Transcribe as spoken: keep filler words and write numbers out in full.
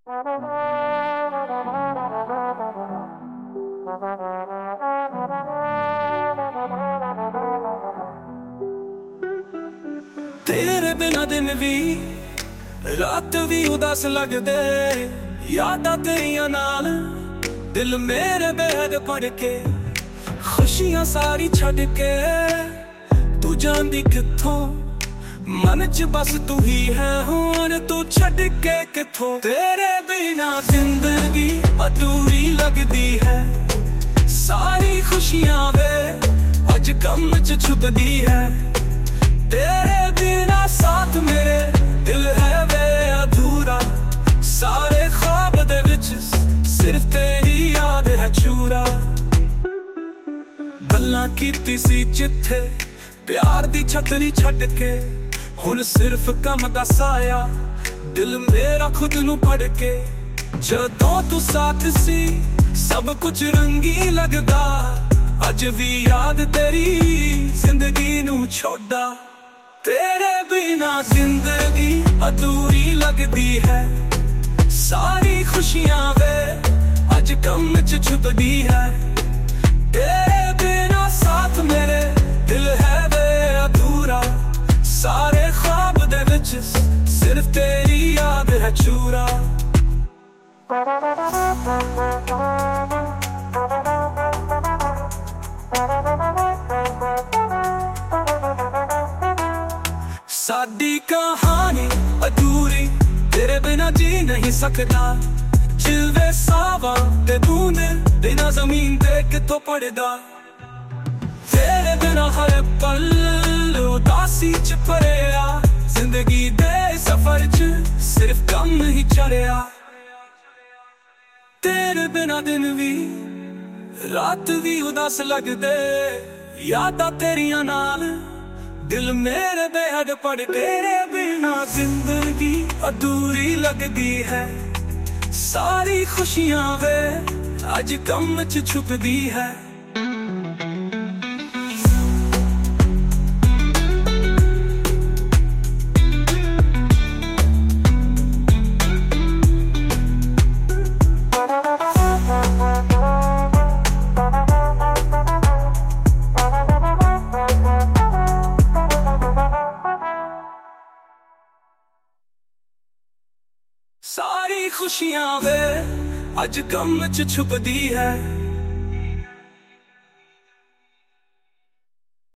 तेरे बिना दिन भी रात भी उदास लगदे, यादां तेरियां नाल दिल मेरे बेहद पड़ के, खुशियां सारी छड़ के तू जांदी किथों, मन च बस तू ही है हुण तू छड़ के किथों। तेरे बिना जिंदगी अधूरी लगदी है, सारी खुशियां वे अज गम च छुपदी है। तेरे बिना साथ मेरे दिल है वे अधूरा, सारे ख्वाब दे विच सिर्फ तेरी याद है चूरा। गल्लां कीती सी जिथे प्यार दी छतरी छड्ड के, हुण सिर्फ गम दा साया दिल मेरा खुद नू पढ़ के। जदों तू साथ सी सब कुछ रंगी लगदा, अज भी याद तेरी जिंदगी नू छोड़ा। तेरे बिना जिंदगी अधूरी लगदी है, सारी खुशियां वे अज गम च छुपदी है। तेरे बिना साथ मेरे दिल है वे अधूरा, सारे ख्वाब दे विच सिर्फ तेरी याद है चूरा। साडी कहानी अधूरी तेरे बिना जी नहीं सकता, चिलवे सावा ते बूंदे बिना जमीन ते किथों पड़दा। तेरे बिना हर पल उदासी च भरेआ, जिंदगी दे सफर च सिर्फ गम ही चढ़िया। तेरे बिना दिन भी रात भी उदास लगदे, यादां तेरियां नाल दिल मेरे बेहद पड़। तेरे बिना जिंदगी अधूरी लगदी है, सारी खुशियां वे अज गम च छुपदी है। सारी खुशियां वे अज गम च छुपदी है।